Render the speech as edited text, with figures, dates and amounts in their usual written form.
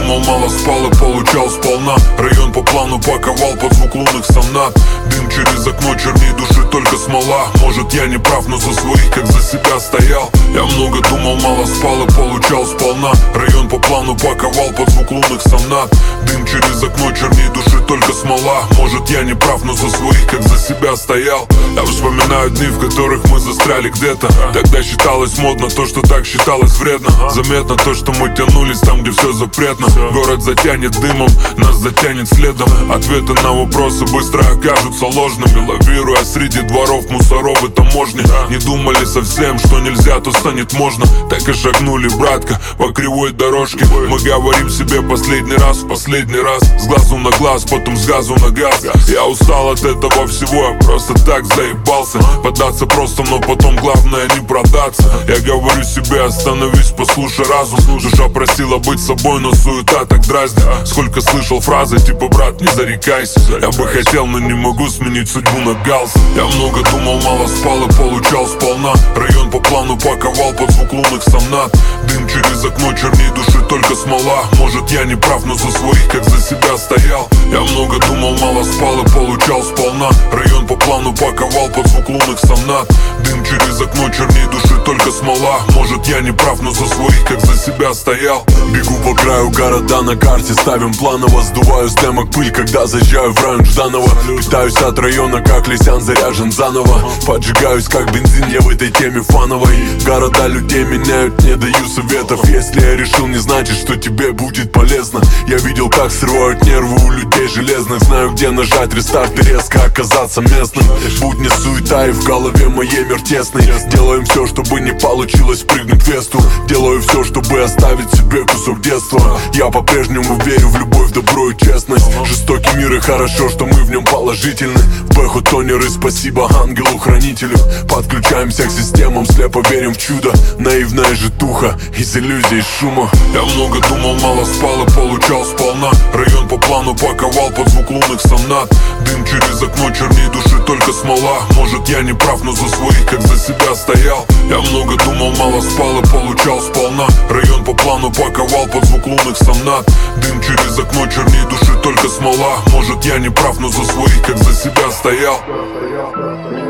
думал, мало спал и получал сполна. Район по плану паковал под звук лунных сонат. Дым через окно, черней души только смола. Может, я не прав, но за своих, как за себя стоял. Я много думал, мало спал и получал сполна. Район по плану паковал под звук лунных сонат. Дым через окно, черней души только смола. Может, я не прав, но за своих, как за себя стоял. Я вспоминаю дни, в которых мы застряли где-то. Тогда считалось модно то, что так считалось вредно. Заметно то, что мы тянулись там, где все запретно. Город затянет дымом, нас затянет следом. Ответы на вопросы быстро окажутся ложными. Лавируя среди дворов, мусоров и таможни. Не думали совсем, что нельзя, то станет можно. Так и шагнули, братка, по кривой дорожке. Мы говорим себе последний раз, в последний раз. С глазу на глаз, потом с газу на газ. Я устал от этого всего, я просто так заебался. Податься просто, но потом главное не продаться. Я говорю себе, остановись, послушай разум. Душа просила быть собой, но суета так дразнит. Сколько слышал фразы типа: брат, не зарекайся. Я бы хотел, но не могу сменить судьбу на галс. Я много думал, мало спал и получал сполна. Район по плану паковал под звук лунных сонат. Дым через окно, черней души только смола. Может, я не прав, но за своих, как за себя стоял. Я много думал, мало спал и получал сполна. Район по плану паковал под звук лунных сонат. Дым через окно, черней души только смола. Может, я не прав, но за своих, как за себя стоял. Бегу по краю города, на карте ставим планово. Сдуваю с демок пыль, когда заезжаю в район Жданова. Питаюсь от района, как Лисян заряжен заново. Поджигаюсь, как бензин, я в этой теме фановой. Города людей меняют, не даю советов. Если я решил, не значит, что тебе будет полезно. Я видел, как срывают нервы у людей железных. Знаю, где нажать рестарт и резко оказаться местным. Будни суета и в голове моей мир тесный. Делаем все, чтобы не получилось прыгнуть в весту. Делаю все, чтобы оставить себе кусок детства. Я по-прежнему верю в любовь, добро и честность. Жестокий мир, и хорошо, что мы в нем положительны. В Бэху тонеры, спасибо ангелу-хранителю. Подключаемся к системам, слепо верим в чудо. Наивная житуха из иллюзий шума. Я много думал, мало спал и получал сполна. Район по плану паковал под звук лунных сонат. Дым через окно, черней души только смола. Может, я не прав, но за своих, как за себя стоял. Я много думал, мало спал и получал сполна. Район по плану паковал под звук лунных сонат. Дым через окно, черней души только смола. Может, я не прав, но за своих, как за себя стоял.